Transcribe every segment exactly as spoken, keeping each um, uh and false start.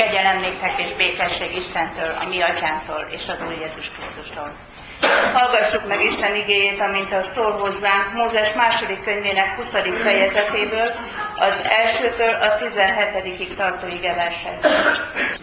Kegyelem néktek és békesség Istentől, a mi atyánktól és az Úr Jézus Krisztustól. Hallgassuk meg Isten igéjét, amint az szól hozzánk Mózes második könyvének huszadik fejezetéből, az elsőtől a tizenhetedikig tartó igeversekből.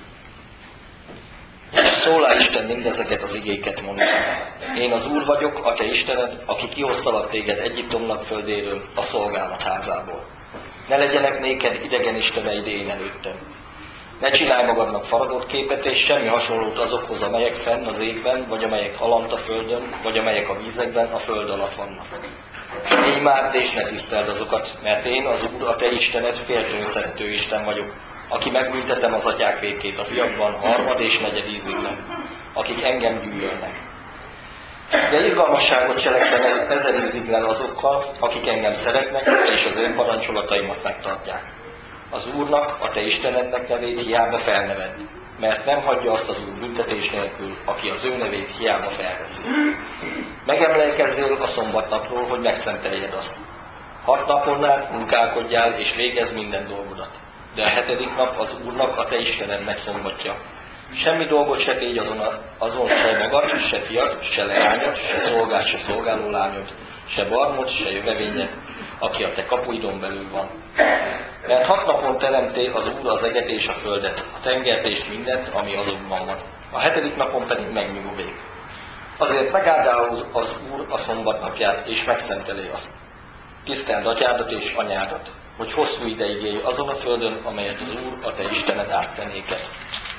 Szólá Isten mindezeket az igéket mondta. Én az Úr vagyok, a te Istened, aki kihoztalak téged Egyiptomnak földéről, a szolgálat házából. Ne legyenek néked idegen isteneid én előttem. Ne csinálj magadnak faragott képet, és semmi hasonlót azokhoz, amelyek fenn az égben, vagy amelyek alant a földön, vagy amelyek a vízekben, a föld alatt vannak. Ne imádd és ne tiszteld azokat, mert én, az Úr, a te Istened, féltőn szerető Isten vagyok, aki megbüntetem az atyák vétkét a fiakban harmad és negyed ízigben, akik engem gyűlölnek. De irgalmasságot cselekszenek ezer íziglen azokkal, akik engem szeretnek, és az én parancsolataimat megtartják. Az Úrnak, a te Istenednek nevét hiába felneved, mert nem hagyja azt az Úr büntetés nélkül, aki az ő nevét hiába felveszi. Megemlékezzél a szombatnapról, hogy megszenteljed azt. Hat napon át munkálkodjál és végezz minden dolgodat. De a hetedik nap az Úrnak, a te Istenednek szombatja. Semmi dolgot se tégy azon, a, azon se magad, se fiat, se leányod, se szolgát, se szolgáló lányod, se barmod, se jövevényed, aki a te kapuidon belül van. Mert hat napon teremté az Úr az eget és a földet, a tengert és mindent, ami azokban van. A hetedik napon pedig megnyugodik. Azért megáldál az Úr a szombatnapját, és megszenteli azt. Tiszteld atyádat és anyádat, hogy hosszú ideig élj azon a földön, amelyet az Úr, a te Istened átad néked.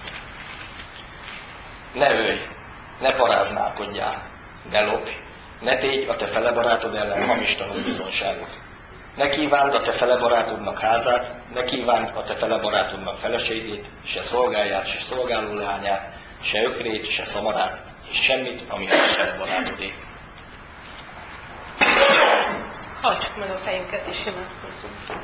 Ne ölj, ne paráználkodjál, ne lopj, ne tégy a te fele barátod ellen hamis tanúbizonyságot. Ne kívánd a te fele barátodnak házát, ne kívánd a te fele barátodnak feleségét, se szolgáját, se szolgáló leányát, se ökrét, se szamarát, és semmit, ami a te fele barátodé. Hajtsuk meg a fejünket és imádkozzunk.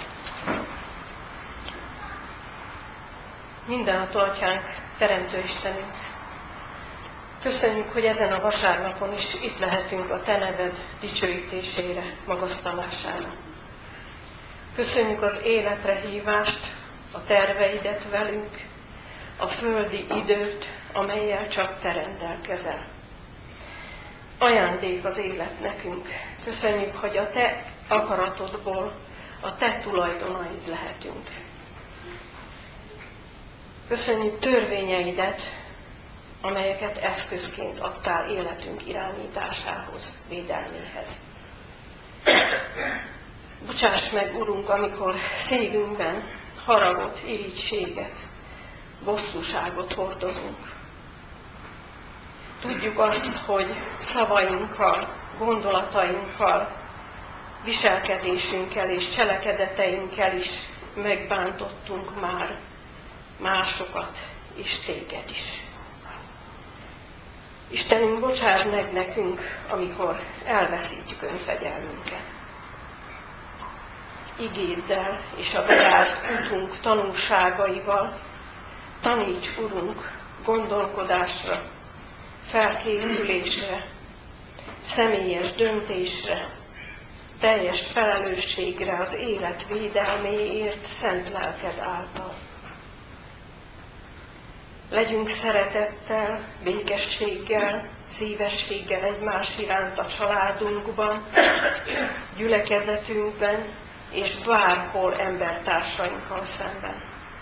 Mindenható Atyánk, Teremtő Istenünk, köszönjük, hogy ezen a vasárnapon is itt lehetünk a te neved dicsőítésére, magasztalására. Köszönjük az életre hívást, a terveidet velünk, a földi időt, amellyel csak te rendelkezel. Ajándék az élet nekünk. Köszönjük, hogy a te akaratodból a te tulajdonaid lehetünk. Köszönjük törvényeidet, amelyeket eszközként adtál életünk irányításához, védelméhez. Bocsáss meg, Urunk, amikor szívünkben haragot, irítséget, bosszúságot hordozunk. Tudjuk azt, hogy szavainkkal, gondolatainkkal, viselkedésünkkel és cselekedeteinkkel is megbántottunk már másokat és téged is. Istenünk, bocsáss meg nekünk, amikor elveszítjük önfegyelmünket. Igéddel és a bejárt útunk tanulságaival taníts, Urunk, gondolkodásra, felkészülésre, személyes döntésre, teljes felelősségre az élet védelméért szent lelked által. Legyünk szeretettel, békességgel, szívességgel egymás iránt a családunkban, gyülekezetünkben és bárhol embertársainkkal szemben.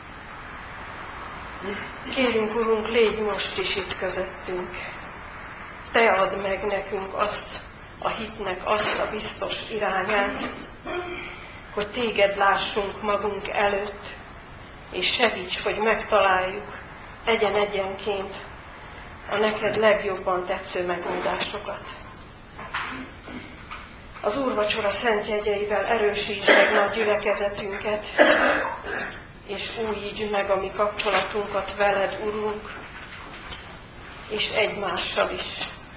Kérünk, Urunk, légy most is itt közöttünk. Te add meg nekünk azt a hitnek, azt a biztos irányát, hogy téged lássunk magunk előtt, és segíts, hogy megtaláljuk egyen-egyenként a neked legjobban tetsző megoldásokat. Az úrvacsora szent jegyeivel erősítsd meg nagy gyülekezetünket, és újítsd meg a mi kapcsolatunkat veled, Urunk, és egymással is.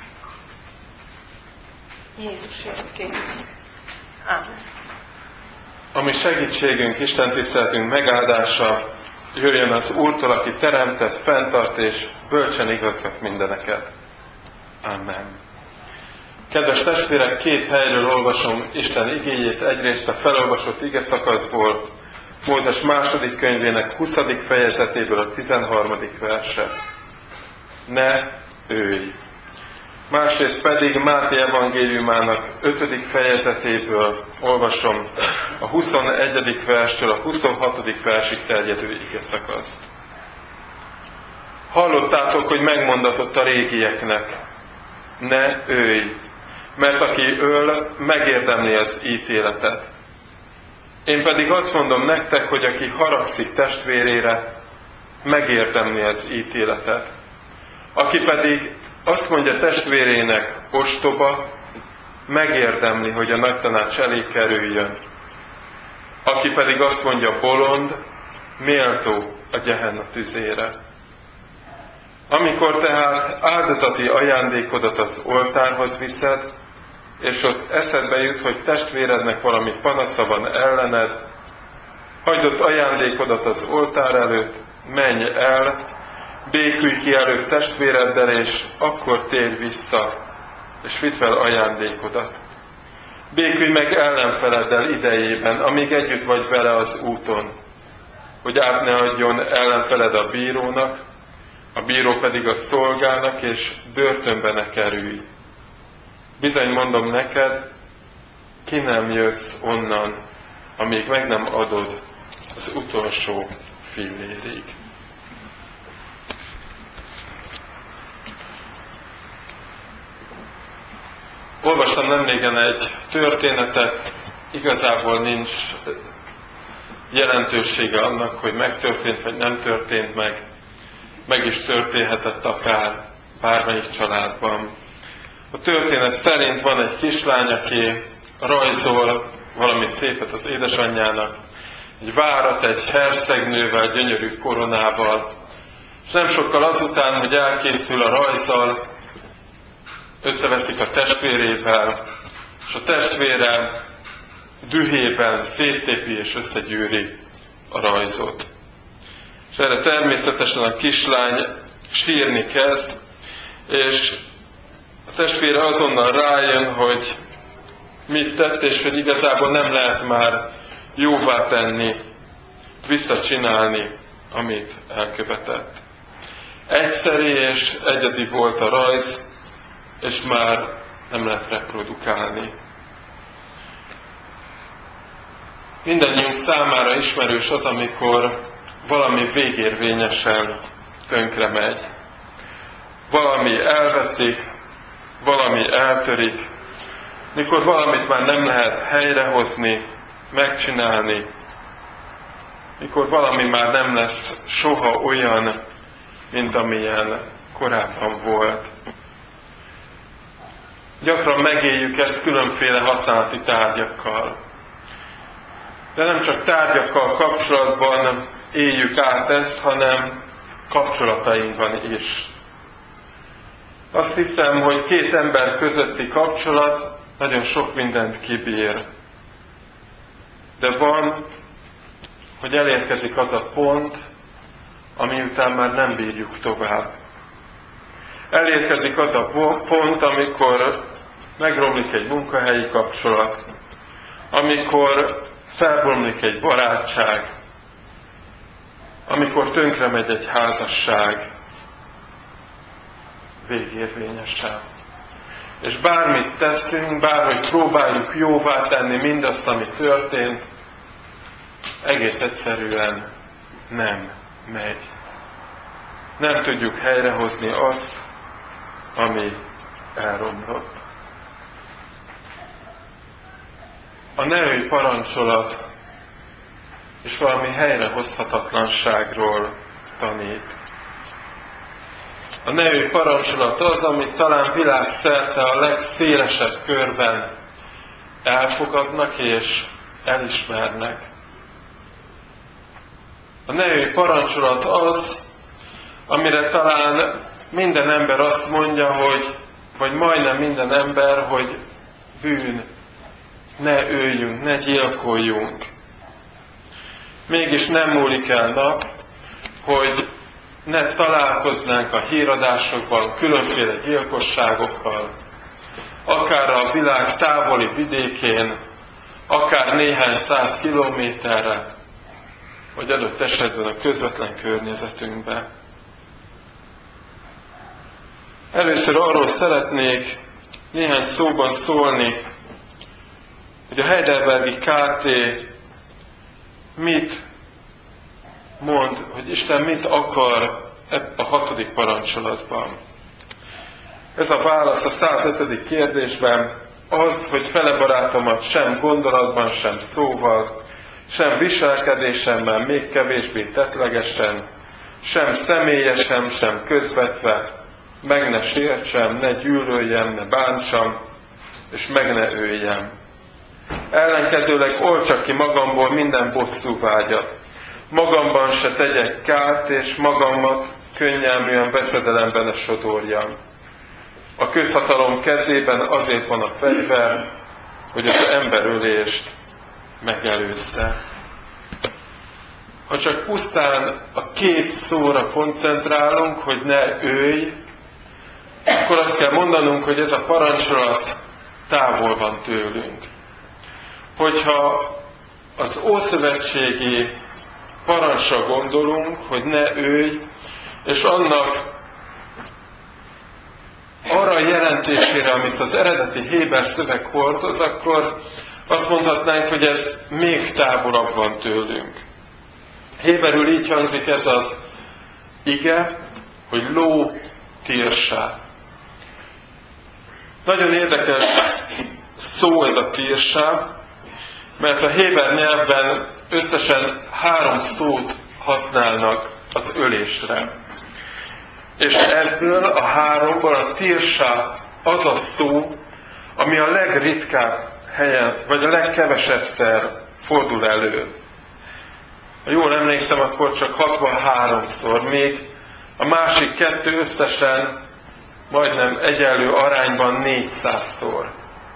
Jézusért kérjük. Ámen. A mi segítségünk, Isten tiszteletünk megáldása jöjjön az Úrtól, aki teremtett, fenntart és bölcsen igazgat mindeneket. Amen. Kedves testvérek, két helyről olvasom Isten igéjét, egyrészt a felolvasott ige szakaszból, Mózes második könyvének huszadik fejezetéből a tizenharmadik verset. Ne őj! Másrészt pedig Máté evangéliumának ötödik fejezetéből olvasom a huszonegyedik verstől a huszonhatodik versig terjedő ige szakaszt. Hallottátok, hogy megmondatott a régieknek, ne őj, mert aki öl, megérdemli az ítéletet. Én pedig azt mondom nektek, hogy aki haragszik testvérére, megérdemli az ítéletet. Aki pedig azt mondja testvérének, ostoba, megérdemli, hogy a nagy tanács elé kerüljön. Aki pedig azt mondja, bolond, méltó a Gehenna tüzére. Amikor tehát áldozati ajándékodat az oltárhoz viszed, és ott eszedbe jut, hogy testvérednek valami panasza van ellened, hagyd ott ajándékodat az oltár előtt, menj el, békülj ki előtt testvéreddel, és akkor térj vissza, és vidd fel ajándékodat. Békülj meg ellenfeleddel idejében, amíg együtt vagy vele az úton, hogy át ne adjon ellenfeled a bírónak, a bíró pedig a szolgának, és börtönbe ne kerülj. Bizony mondom neked, ki nem jössz onnan, amíg meg nem adod az utolsó fillérig. Olvastam nemrégen egy történetet, igazából nincs jelentősége annak, hogy megtörtént vagy nem történt meg, meg is történhetett akár bármelyik családban. A történet szerint van egy kislány, aki rajzol valami szépet az édesanyjának, egy várat egy hercegnővel, gyönyörű koronával, és nem sokkal azután, hogy elkészül a rajzzal, összeveszik a testvérével, és a testvére dühében széttépi és összegyűri a rajzot. És erre természetesen a kislány sírni kezd, és a testvére azonnal rájön, hogy mit tett, és hogy igazából nem lehet már jóvá tenni, visszacsinálni, amit elkövetett. Egyszeri és egyedi volt a rajz, és már nem lehet reprodukálni. Mindannyiunk számára ismerős az, amikor valami végérvényesen tönkre megy. Valami elveszik, valami eltörik, mikor valamit már nem lehet helyrehozni, megcsinálni, mikor valami már nem lesz soha olyan, mint amilyen korábban volt. Gyakran megéljük ezt különféle használati tárgyakkal. De nem csak tárgyakkal kapcsolatban éljük át ezt, hanem kapcsolatainkban is. Azt hiszem, hogy két ember közötti kapcsolat nagyon sok mindent kibír. De van, hogy elérkezik az a pont, ami után már nem bírjuk tovább. Elérkezik az a pont, amikor megromlik egy munkahelyi kapcsolat, amikor felbomlik egy barátság, amikor tönkre megy egy házasság végérvényesen. És bármit teszünk, bárhogy próbáljuk jóvá tenni mindazt, ami történt, egész egyszerűen nem megy. Nem tudjuk helyrehozni azt, ami elromlott. A neői parancsolat és valami helyrehozhatatlanságról tanít. A neői parancsolat az, amit talán világszerte a legszélesebb körben elfogadnak és elismernek. A neői parancsolat az, amire talán minden ember azt mondja, hogy, vagy majdnem minden ember, hogy bűn, ne öljünk, ne gyilkoljunk. Mégis nem múlik el nap, hogy ne találkoznánk a híradásokban különféle gyilkosságokkal, akár a világ távoli vidékén, akár néhány száz kilométerre, vagy adott esetben a közvetlen környezetünkbe. Először arról szeretnék néhány szóban szólni, hogy a Heidelbergi ká té mit mond, hogy Isten mit akar a hatodik parancsolatban. Ez a válasz a százötödik kérdésben az, hogy fele barátomat sem gondolatban, sem szóval, sem viselkedésemmel, még kevésbé tettlegesen, sem személyesen, sem közvetve, meg ne sértsem, ne gyűlöljem, ne bántsam, és meg ne öljem. Ellenkezőleg oltsak ki magamból minden bosszúvágyat. Magamban se tegyek kárt, és magamat könnyelműen veszedelemben ne sodorjam. A közhatalom kezében azért van a fegyver, hogy az emberölést megelőzze. Ha csak pusztán a két szóra koncentrálunk, hogy ne ölj, akkor azt kell mondanunk, hogy ez a parancsolat távol van tőlünk. Hogyha az ószövetségi parancsra gondolunk, hogy ne ölj, és annak arra a jelentésére, amit az eredeti héber szöveg hordoz, akkor azt mondhatnánk, hogy ez még távolabb van tőlünk. Héberül így hangzik ez az ige, hogy ló tirsá. Nagyon érdekes szó ez a tirsá, mert a héber nyelvben összesen három szót használnak az ölésre. És ebből a háromból a tirsá az a szó, ami a legritkább helyen, vagy a legkevesebbszer fordul elő. Ha jól emlékszem, akkor csak hatvanháromszor, még a másik kettő összesen majdnem egyenlő arányban négyszázszor.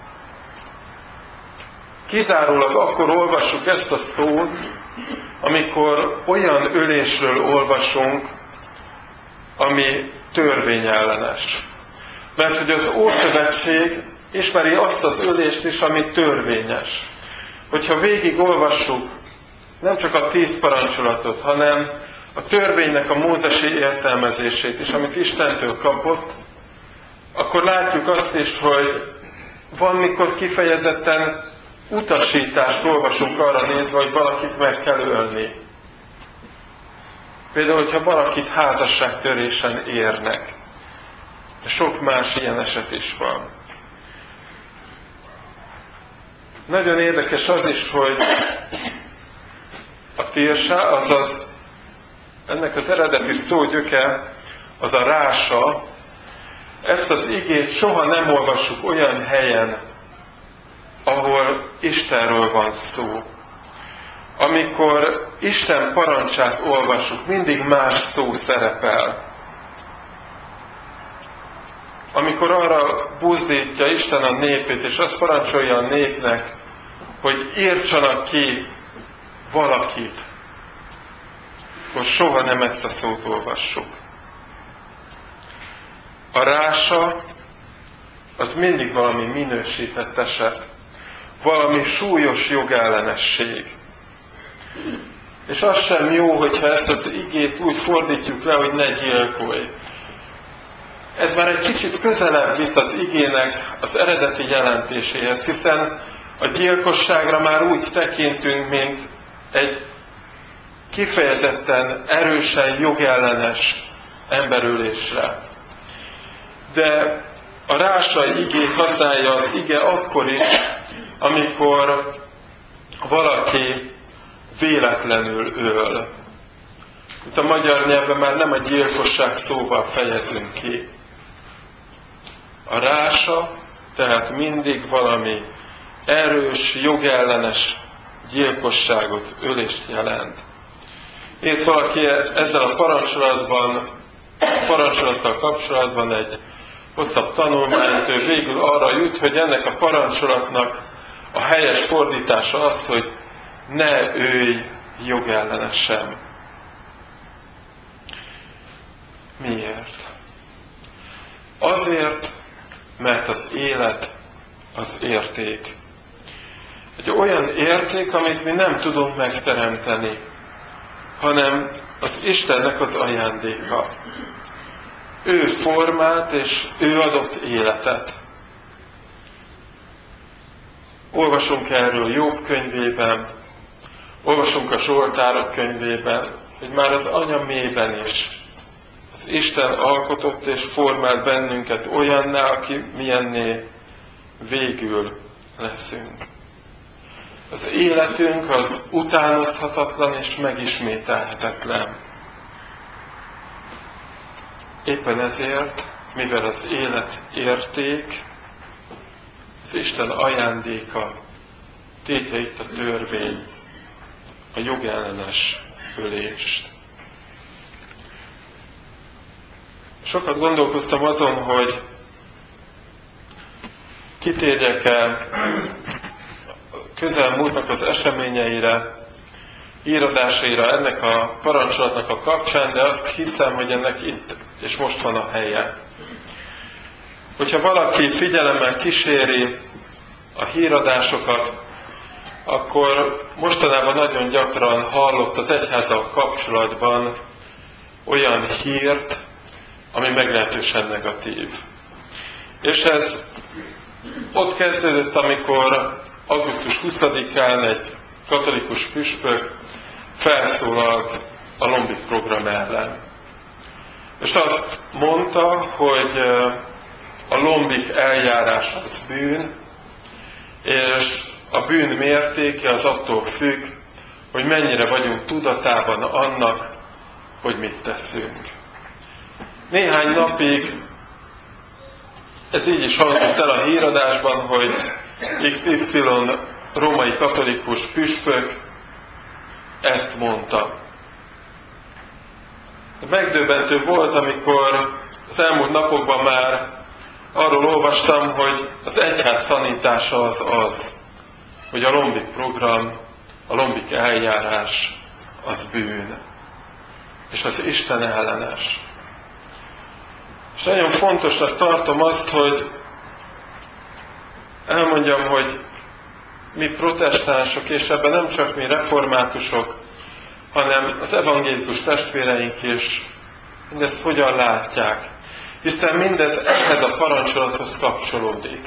Kizárólag akkor olvassuk ezt a szót, amikor olyan ölésről olvasunk, ami törvényellenes. Mert hogy az Ószövetség ismeri azt az ölést is, ami törvényes. Hogyha végig olvassuk nem csak a tíz parancsolatot, hanem a törvénynek a mózesi értelmezését is, amit Istentől kapott, akkor látjuk azt is, hogy van, mikor kifejezetten utasítást olvasunk arra nézve, hogy valakit meg kell ölni. Például, hogyha valakit házasságtörésen érnek. Sok más ilyen eset is van. Nagyon érdekes az is, hogy a tirsá, azaz ennek az eredeti szó gyöke, az a rása, ezt az igét soha nem olvassuk olyan helyen, ahol Istenről van szó. Amikor Isten parancsát olvassuk, mindig más szó szerepel. Amikor arra buzdítja Isten a népét, és azt parancsolja a népnek, hogy írtsanak ki valakit, akkor soha nem ezt a szót olvassuk. A rása az mindig valami minősített eset, valami súlyos jogellenesség. És az sem jó, hogyha ezt az igét úgy fordítjuk le, hogy ne gyilkolj. Ez már egy kicsit közelebb visz az igének az eredeti jelentéséhez, hiszen a gyilkosságra már úgy tekintünk, mint egy kifejezetten erősen jogellenes emberölésre. De a rásai igét használja az ige akkor is, amikor valaki véletlenül öl. Itt a magyar nyelvben már nem a gyilkosság szóval fejezünk ki. A rása tehát mindig valami erős, jogellenes gyilkosságot, ölést jelent. Itt valaki ezzel a parancsolatban, parancsolattal kapcsolatban egy hosszabb tanulmányt, ő végül arra jut, hogy ennek a parancsolatnak a helyes fordítása az, hogy ne ölj jogellenesen. Miért? Azért, mert az élet az érték. Egy olyan érték, amit mi nem tudunk megteremteni. hanem az Istennek az ajándéka. Ő formált és ő adott életet. Olvasunk erről Jobb könyvében, olvasunk a Zsoltárok könyvében, hogy már az anya mélyben is az Isten alkotott és formált bennünket olyanná, aki milyenné végül leszünk. Az életünk az utánozhatatlan és megismételhetetlen. Éppen ezért, mivel az élet érték, az Isten ajándéka, tétje itt a törvény, a jogellenes ölést. Sokat gondolkoztam azon, hogy kitérjek-e közelmúltnak az eseményeire, íradásaira ennek a parancsolatnak a kapcsán, de azt hiszem, hogy ennek itt és most van a helye. Hogyha valaki figyelemmel kíséri a híradásokat, akkor mostanában nagyon gyakran hallott az egyházzal kapcsolatban olyan hírt, ami meglehetősen negatív. És ez ott kezdődött, amikor augusztus huszadikán egy katolikus püspök felszólalt a Lombik program ellen. És azt mondta, hogy a Lombik eljárás az bűn, és a bűn mértéke az attól függ, hogy mennyire vagyunk tudatában annak, hogy mit teszünk. Néhány napig ez így is hangzott el a híradásban, hogy iksz ipszilon római katolikus püspök ezt mondta. Megdöbbentő volt, amikor az elmúlt napokban már arról olvastam, hogy az egyház tanítása az az, hogy a Lombik program, a Lombik eljárás az bűn, és az Isten ellenes. És nagyon fontosnak tartom azt, hogy elmondjam, hogy mi protestánsok, és ebben nem csak mi reformátusok, hanem az evangélikus testvéreink is mindezt hogyan látják. Hiszen mindez ehhez a parancsolathoz kapcsolódik.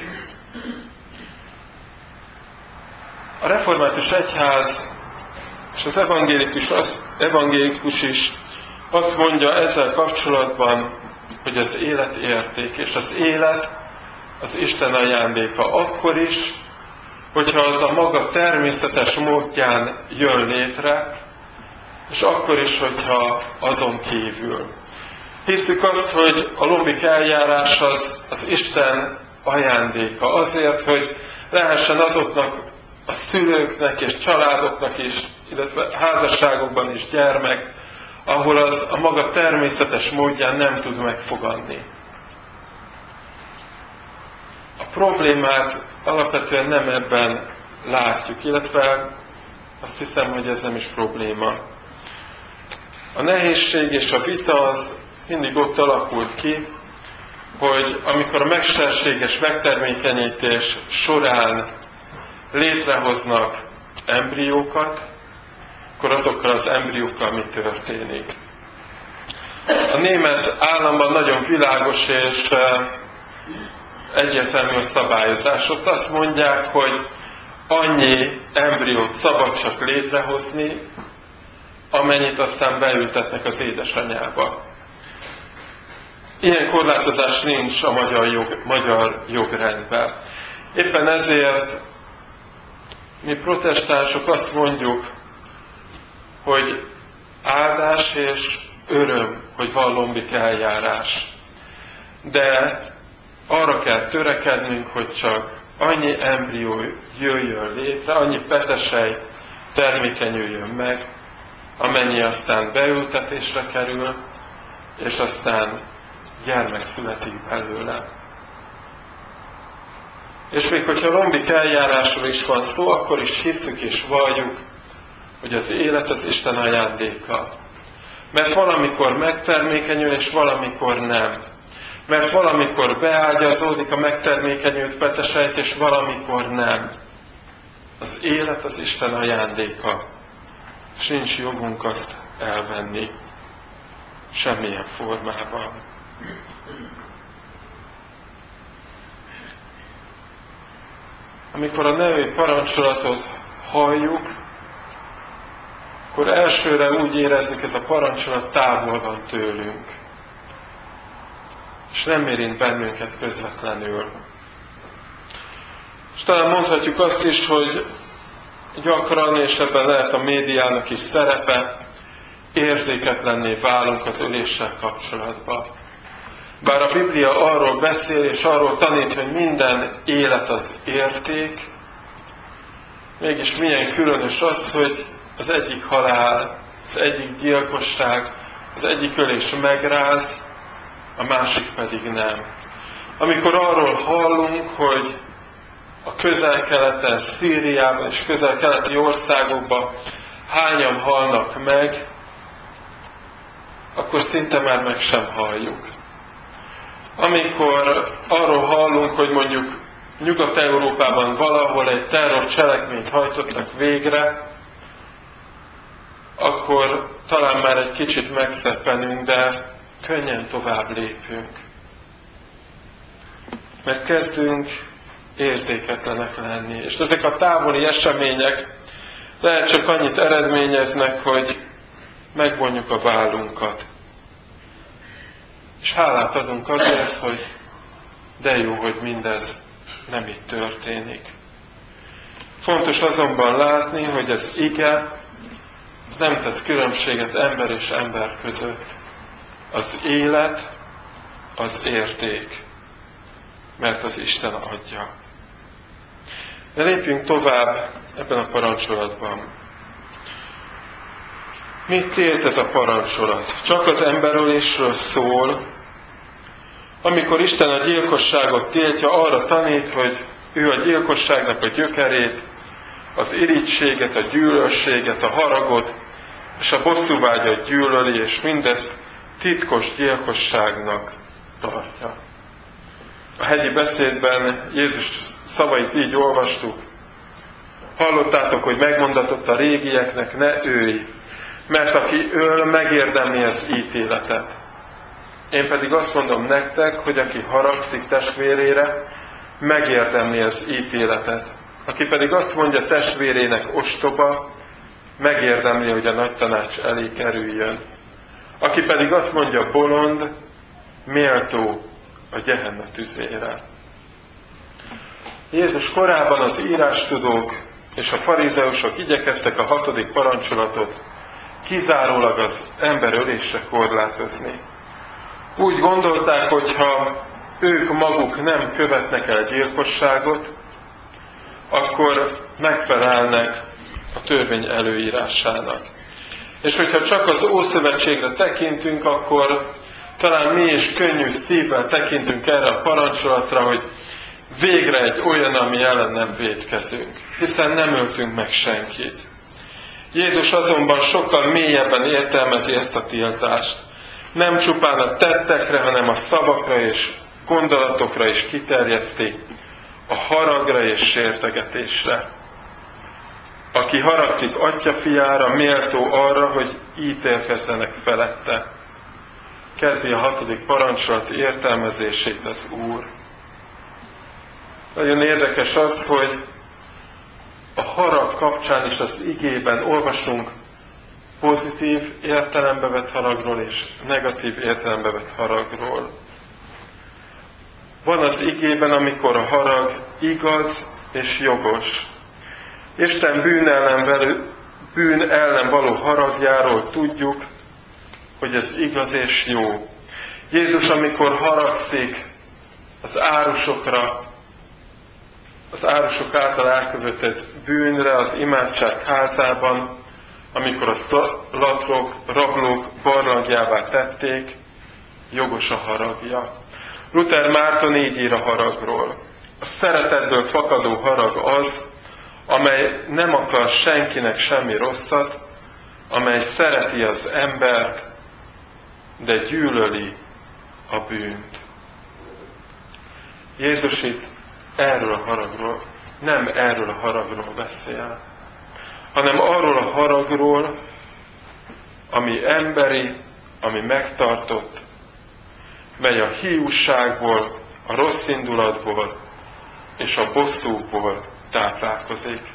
A református egyház és az evangélikus, az, evangélikus is azt mondja ezzel kapcsolatban, hogy az élet érték, és az élet az Isten ajándéka akkor is, hogyha az a maga természetes módján jön létre, és akkor is, hogyha azon kívül. Hiszük azt, hogy a Lombik eljárás az, az Isten ajándéka azért, hogy lehessen azoknak a szülőknek és családoknak is, illetve házasságokban is gyermek, ahol az a maga természetes módján nem tud megfogadni. A problémát alapvetően nem ebben látjuk, illetve azt hiszem, hogy ez nem is probléma. A nehézség és a vita az mindig ott alakult ki, hogy amikor a mesterséges megtermékenyítés során létrehoznak embriókat, akkor azokkal az embriókkal mi történik. A német államban nagyon világos és egyértelmű a szabályozás. Ott azt mondják, hogy annyi embriót szabad csak létrehozni, amennyit aztán beültetnek az édesanyába. Ilyen korlátozás nincs a magyar, jog, magyar jogrendben. Éppen ezért mi protestánsok azt mondjuk, hogy áldás és öröm, hogy van Lombik eljárás. De arra kell törekednünk, hogy csak annyi embrió jöjjön létre, annyi petesejt termékenyüljön meg, amennyi aztán beültetésre kerül, és aztán gyermek születik belőle. És még hogyha Lombik eljárásról is van szó, akkor is hiszük és valljuk, hogy az élet az Isten ajándéka. Mert valamikor megtermékenyül, és valamikor nem. Mert valamikor beágyazódik a megtermékenyült petesejt, és valamikor nem. Az élet az Isten ajándéka. És nincs jogunk azt elvenni semmilyen formában. Amikor a nevű parancsolatot halljuk, akkor elsőre úgy érezzük, ez a parancsolat távol van tőlünk, és nem érint bennünket közvetlenül. És talán mondhatjuk azt is, hogy gyakran, és ebben lehet a médiának is szerepe, érzéketlenné válunk az öléssel kapcsolatban. Bár a Biblia arról beszél, és arról tanít, hogy minden élet az érték, mégis milyen különös az, hogy az egyik halál, az egyik gyilkosság, az egyik ölés megráz, a másik pedig nem. Amikor arról hallunk, hogy a közel-keleten, Szíriában és közel-keleti országokban hányan halnak meg, akkor szinte már meg sem halljuk. Amikor arról hallunk, hogy mondjuk Nyugat-Európában valahol egy terrorcselekményt hajtottak végre, akkor talán már egy kicsit megszeppenünk, de könnyen tovább lépünk. Mert kezdünk érzéketlenek lenni. És ezek a távoli események lehet csak annyit eredményeznek, hogy megvonjuk a vállunkat. És hálát adunk azért, hogy de jó, hogy mindez nem itt történik. Fontos azonban látni, hogy az ige az nem tesz különbséget ember és ember között. Az élet az érték, mert az Isten adja. De lépjünk tovább ebben a parancsolatban. Mit tilt ez a parancsolat? Csak az emberölésről szól. Amikor Isten a gyilkosságot tiltja, arra tanít, hogy ő a gyilkosságnak a gyökerét, az irítséget, a gyűlölséget, a haragot és a bosszúvágyat gyűlöli, és mindezt titkos gyilkosságnak tartja. A hegyi beszédben Jézus szavait így olvastuk. Hallottátok, hogy megmondatott a régieknek, ne ölj, mert aki öl, megérdemli az ítéletet. Én pedig azt mondom nektek, hogy aki haragszik testvérére, megérdemli az ítéletet. Aki pedig azt mondja testvérének ostoba, megérdemli, hogy a nagy tanács elé kerüljön. Aki pedig azt mondja bolond, méltó a Gehenna tüzére. Jézus korában az írástudók és a farizeusok igyekeztek a hatodik parancsolatot kizárólag az emberölésre korlátozni. Úgy gondolták, hogy ha ők maguk nem követnek el gyilkosságot, akkor megfelelnek a törvény előírásának. És hogyha csak az Ószövetségre tekintünk, akkor talán mi is könnyű szívvel tekintünk erre a parancsolatra, hogy végre egy olyan, ami ellen nem vétkezünk, hiszen nem öltünk meg senkit. Jézus azonban sokkal mélyebben értelmezi ezt a tiltást. Nem csupán a tettekre, hanem a szavakra és gondolatokra is kiterjeszti, a haragra és sértegetésre. Aki haragszik atya fiára, méltó arra, hogy ítélkezzenek felette. Kezdi a hatodik parancsolat értelmezését az Úr. Nagyon érdekes az, hogy a harag kapcsán is az igében olvasunk pozitív értelembe vett haragról és negatív értelembe vett haragról. Van az igében, amikor a harag igaz és jogos. Isten bűn ellen, bűn ellen való haragjáról tudjuk, hogy ez igaz és jó. Jézus, amikor haragszik az árusokra, az árusok által elkövetett bűnre az imádság házában, amikor azt latrok, rablók barlangjává tették, jogos a haragja. Luther Márton így ír a haragról. A szeretetből fakadó harag az, amely nem akar senkinek semmi rosszat, amely szereti az embert, de gyűlöli a bűnt. Jézus itt erről a haragról, nem erről a haragról beszél, hanem arról a haragról, ami emberi, ami megtartott, mely a hiúságból, a rossz indulatból és a bosszúból táplálkozik.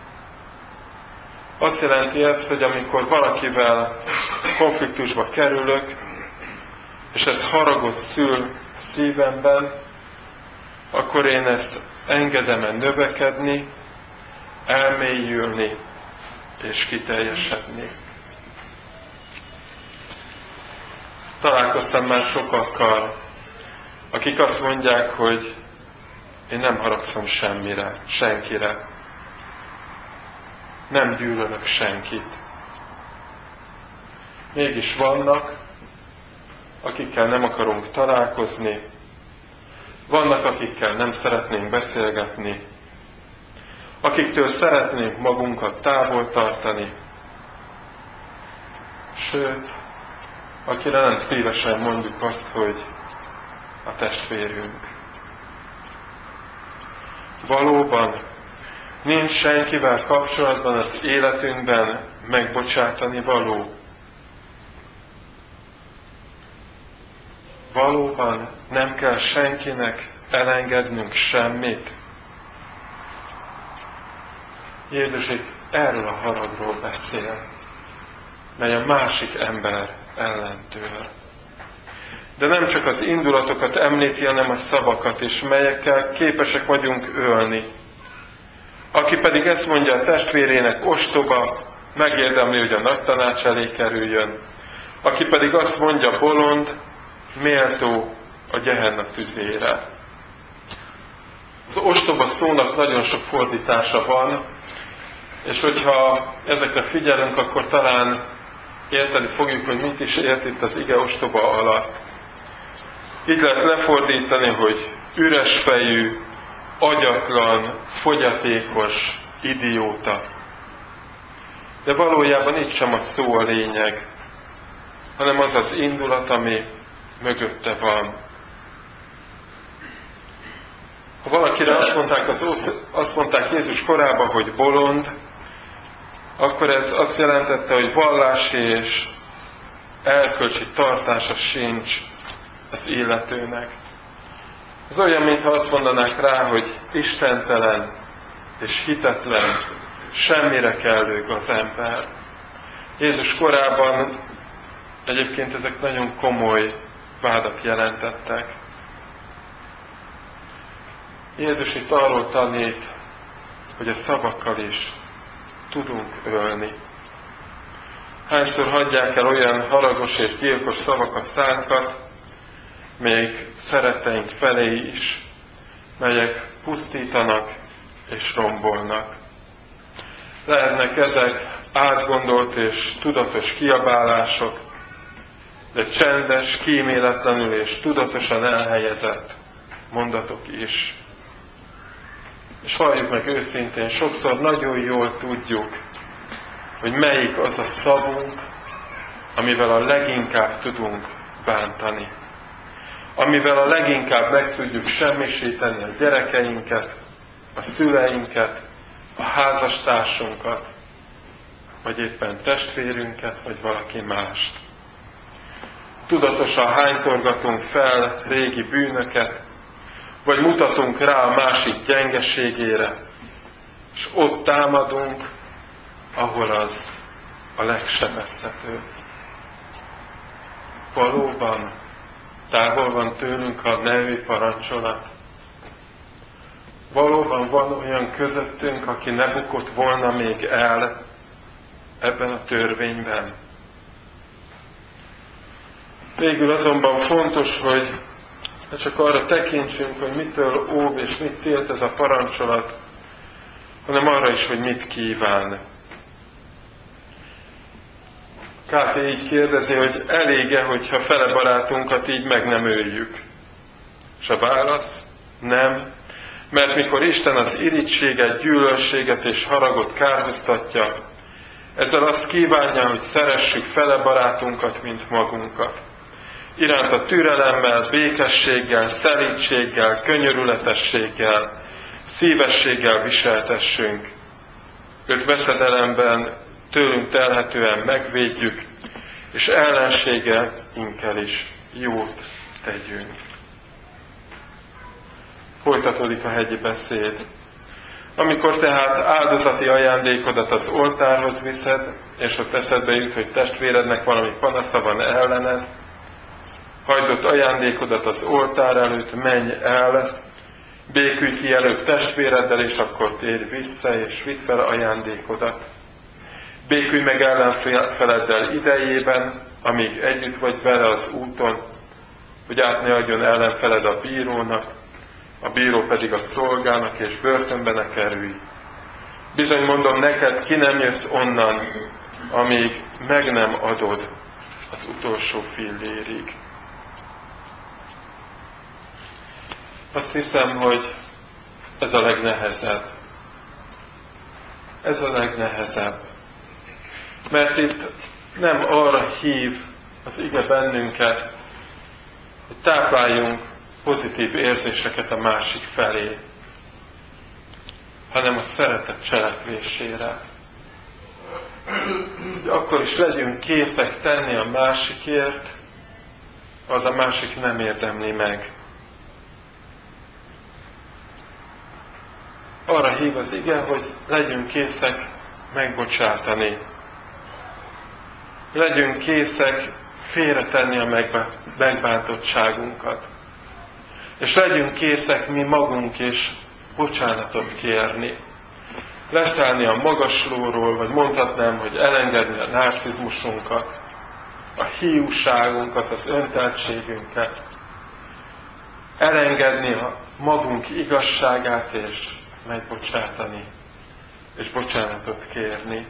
Azt jelenti ez, hogy amikor valakivel konfliktusba kerülök, és ez haragot szül a szívemben, akkor én ezt engedem-e növekedni, elmélyülni és kiteljesedni. Találkoztam már sokakkal, akik azt mondják, hogy én nem haragszom semmire, senkire. Nem gyűlölök senkit. Mégis vannak, akikkel nem akarunk találkozni, vannak, akikkel nem szeretnénk beszélgetni, akiktől szeretnénk magunkat távol tartani, sőt, akire nem szívesen mondjuk azt, hogy a testvérünk. Valóban nincs senkivel kapcsolatban az életünkben megbocsátani való. Valóban nem kell senkinek elengednünk semmit. Jézus itt erről a haragról beszél, mely a másik ember ellen tör. De nem csak az indulatokat említi, hanem a szavakat is, melyekkel képesek vagyunk ölni. Aki pedig ezt mondja a testvérének, ostoba, megérdemli, hogy a nagy tanács elé kerüljön. Aki pedig azt mondja, bolond, méltó a Gehenna tüzére. Az ostoba szónak nagyon sok fordítása van, és hogyha ezekre figyelünk, akkor talán érteni fogjuk, hogy mit is ért itt az ige ostoba alatt. Így lehet lefordítani, hogy üresfejű, agyatlan, fogyatékos, idióta. De valójában itt sem a szó a lényeg, hanem az az indulat, ami mögötte van. Ha valakire azt mondták, az, azt mondták Jézus korában, hogy bolond, akkor ez azt jelentette, hogy vallási és erkölcsi tartása sincs az illetőnek. Ez olyan, mintha azt mondanák rá, hogy istentelen és hitetlen, semmire kellő az ember. Jézus korában egyébként ezek nagyon komoly vádat jelentettek. Jézus itt arról tanít, hogy a szavakkal is tudunk ölni. Hányszor hagyják el olyan haragos és gyilkos szavak a szánkat, melyek szeretteink felé is, melyek pusztítanak és rombolnak. Lehetnek ezek átgondolt és tudatos kiabálások, de csendes, kíméletlenül és tudatosan elhelyezett mondatok is. És halljuk meg őszintén, sokszor nagyon jól tudjuk, hogy melyik az a szavunk, amivel a leginkább tudunk bántani. Amivel a leginkább meg tudjuk semmisíteni a gyerekeinket, a szüleinket, a házastársunkat, vagy éppen testvérünket, vagy valaki mást. Tudatosan hánytorgatunk fel régi bűnöket, vagy mutatunk rá a másik gyengeségére, és ott támadunk, ahol az a legsebezhetőbb. Valóban távol van tőlünk a nevi parancsolat. Valóban van olyan közöttünk, aki ne bukott volna még el ebben a törvényben. Végül azonban fontos, hogy ne csak arra tekintsünk, hogy mitől óv és mit tilt ez a parancsolat, hanem arra is, hogy mit kíván. Káté így kérdezi, hogy elég-e, hogyha fele barátunkat így meg nem öljük. És a válasz, nem, mert mikor Isten az irigységet, gyűlölséget és haragot kárhoztatja, ezzel azt kívánja, hogy szeressük fele barátunkat, mint magunkat. Iránta türelemmel, békességgel, szelídséggel, könyörületességgel, szívességgel viseltessünk. Őt veszedelemben tőlünk telhetően megvédjük, és ellenségeinkkel is jót tegyünk. Folytatódik a hegyi beszéd. Amikor tehát áldozati ajándékodat az oltárhoz viszed, és ott eszedbe jut, hogy testvérednek valami panasza van ellened, hagyd ott ajándékodat az oltár előtt, menj el, békülj ki előbb testvéreddel, és akkor térj vissza, és vidd fel ajándékodat. Békülj meg ellenfeleddel idejében, amíg együtt vagy vele az úton, hogy át ne adjon ellenfeled a bírónak, a bíró pedig a szolgának, és börtönbe ne kerülj. Bizony mondom neked, ki nem jössz onnan, amíg meg nem adod az utolsó fillérig. Azt hiszem, hogy ez a legnehezebb. Ez a legnehezebb. Mert itt nem arra hív az ige bennünket, hogy tápláljunk pozitív érzéseket a másik felé, hanem a szeretet cselekvésére. Hogy akkor is legyünk készek tenni a másikért, az a másik nem érdemli meg. Arra hív az ige, hogy legyünk készek megbocsátani. Legyünk készek félretenni a megbántottságunkat. És legyünk készek mi magunk is bocsánatot kérni. Leszállni a magaslóról, vagy mondhatnám, hogy elengedni a narcizmusunkat, a hiúságunkat, az önteltségünket. Elengedni a magunk igazságát, és megbocsátani, és bocsánatot kérni.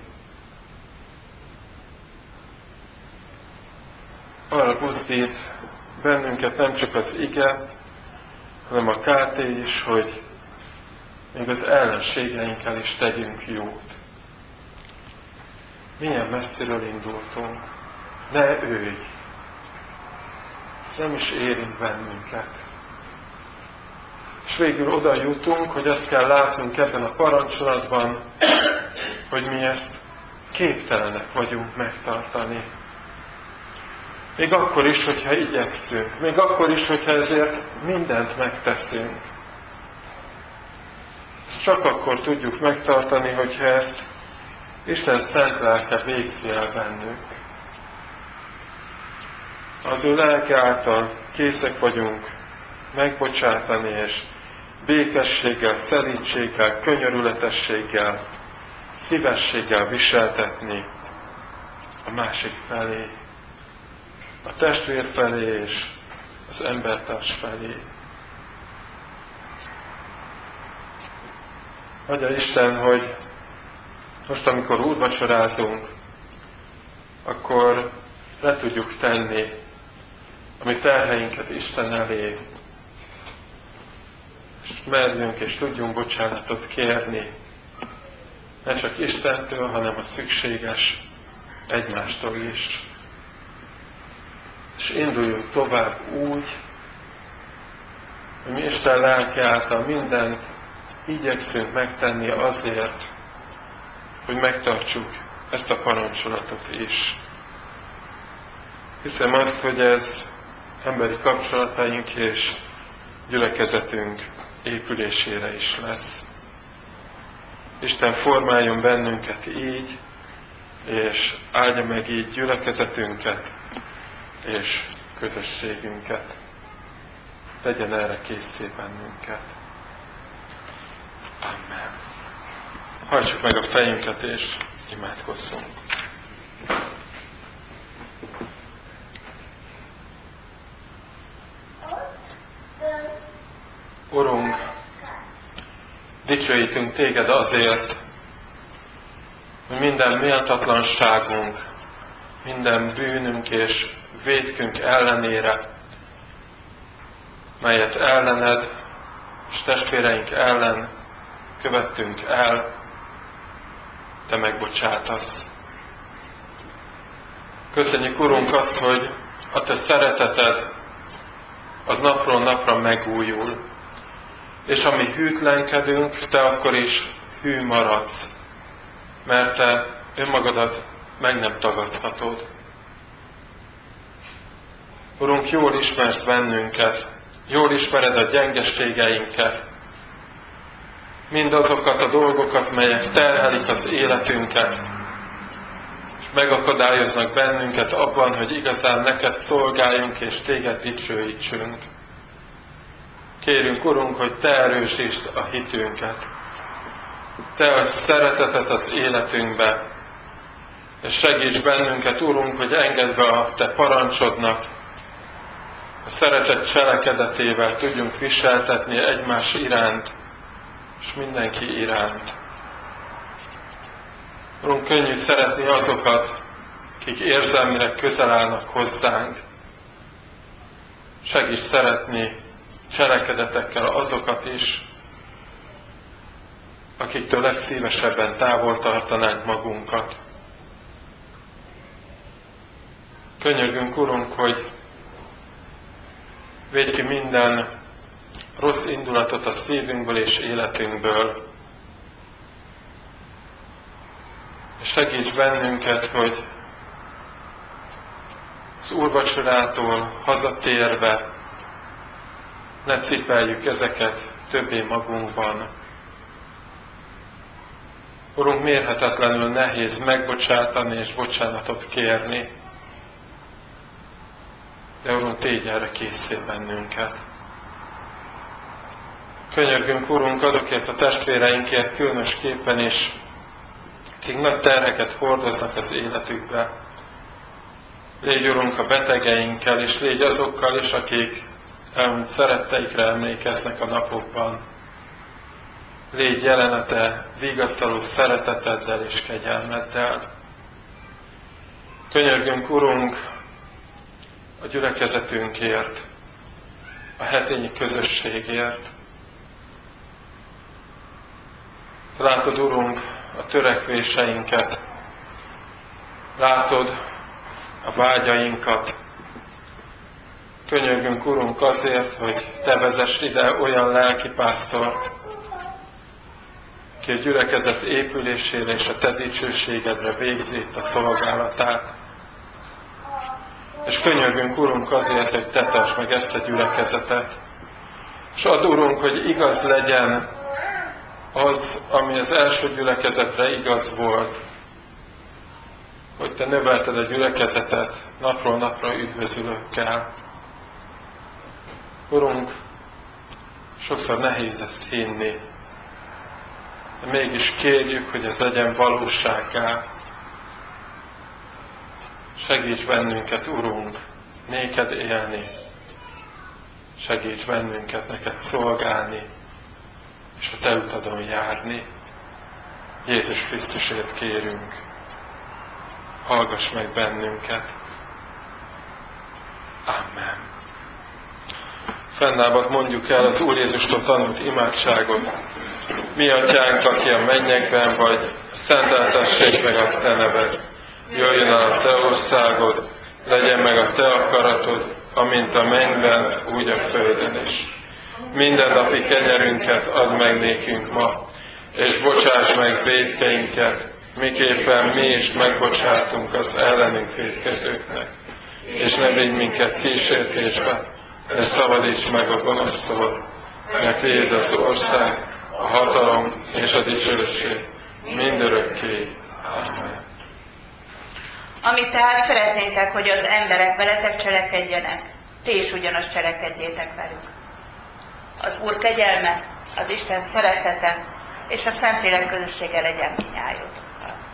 Arra buzdít bennünket nem csak az ige, hanem a ká té is, hogy még az ellenségeinkkel is tegyünk jót. Milyen messziről indultunk. Ne őj! Ez nem is érint bennünket. És végül oda jutunk, hogy azt kell látnunk ebben a parancsolatban, hogy mi ezt képtelenek vagyunk megtartani. Még akkor is, hogyha igyekszünk. Még akkor is, hogyha ezért mindent megteszünk. Ezt csak akkor tudjuk megtartani, hogyha ezt Isten szent lelke végzi el bennünk. Az ő lelke által készek vagyunk megbocsátani, és békességgel, szelídséggel, könyörületességgel, szívességgel viseltetni a másik felé, a testvér felé és az embertárs felé. Adja Isten, hogy most, amikor úrvacsorázunk, akkor le tudjuk tenni a mi terheinket Isten elé, és merjünk és tudjunk bocsánatot kérni, ne csak Istentől, hanem a szükséges egymástól is. És induljunk tovább úgy, hogy mi Isten lelke által mindent igyekszünk megtenni azért, hogy megtartsuk ezt a parancsolatot is. Hiszem azt, hogy ez emberi kapcsolataink és gyülekezetünk épülésére is lesz. Isten formáljon bennünket így, és áldja meg így gyülekezetünket és közösségünket. Tegyen erre készé bennünket. Amen. Hajtsuk meg a fejünket és imádkozzunk. Urunk, dicsőítünk Téged azért, hogy minden méltatlanságunk, minden bűnünk és vétkünk ellenére, melyet ellened és testvéreink ellen követtünk el, Te megbocsátasz. Köszönjük, Urunk, azt, hogy a Te szereteted az napról napra megújul, és ami hűtlenkedünk, Te akkor is hű maradsz, mert Te önmagadat meg nem tagadhatod. Urunk, jól ismersz bennünket, jól ismered a gyengeségeinket, mindazokat a dolgokat, melyek terhelik az életünket, és megakadályoznak bennünket abban, hogy igazán neked szolgáljunk és téged dicsőítsünk. Kérünk, Urunk, hogy te erősítsd a hitünket, te adj szeretetet az életünkbe, és segíts bennünket, Urunk, hogy engedd be a te parancsodnak, a szeretet cselekedetével tudjunk viseltetni egymás iránt, és mindenki iránt. Urunk, könnyű szeretni azokat, akik érzelmileg közel állnak hozzánk. Segíts szeretni cselekedetekkel azokat is, akiktől legszívesebben távol tartanánk magunkat. Könyörgünk, Urunk, hogy védj ki minden rossz indulatot a szívünkből és életünkből. És segíts bennünket, hogy az úrvacsorától hazatérve ne cipeljük ezeket többé magunkban. Urunk, mérhetetlenül nehéz megbocsátani és bocsánatot kérni, de Urunk, tégy erre készé bennünket. Könyörgünk, Urunk, azokért a testvéreinkért különösképpen is, akik nagy terheket hordoznak az életükbe. Légy, Urunk, a betegeinkkel, és légy azokkal is, akik elmúlt szeretteikre emlékeznek a napokban. Légy jelenete vigasztaló szereteteddel és kegyelmeddel. Könyörgünk, Urunk, a gyülekezetünkért, a hetényi közösségért. Látod, Urunk, a törekvéseinket, látod a vágyainkat. Könyörgünk, Urunk, azért, hogy te vezess ide olyan lelkipásztort, aki a gyülekezet épülésére és a te dicsőségedre végzi itt a szolgálatát. És könyörgünk, Urunk, azért, hogy te tartsd meg ezt a gyülekezetet. És add, Urunk, hogy igaz legyen az, ami az első gyülekezetre igaz volt, hogy te növelted a gyülekezetet napról napra üdvözülőkkel. Urunk, sokszor nehéz ezt hinni, de mégis kérjük, hogy ez legyen valósággá. Segíts bennünket, Urunk, néked élni. Segíts bennünket neked szolgálni, és a te utadon járni. Jézus Krisztusért kérünk. Hallgass meg bennünket. Amen. Fennállva mondjuk el az Úr Jézustól tanult imádságot. Mi atyánk, aki a mennyekben vagy, szenteltessék meg a te neved. Jöjjön el a te országod, legyen meg a te akaratod, amint a mennyben, úgy a földön is. Mindennapi kenyerünket add meg nékünk ma, és bocsáss meg vétkeinket, miképpen mi is megbocsátunk az ellenünk vétkezőknek. És ne vigy minket kísértésbe, de szabadíts meg a gonosztól, mert tiéd az ország, a hatalom és a dicsőség mindörökké. Amen. Amit tehát szeretnétek, hogy az emberek veletek cselekedjenek, ti is ugyanazt cselekedjétek velük. Az Úr kegyelme, az Isten szeretete és a Szentlélek közössége legyen minnyájotokkal.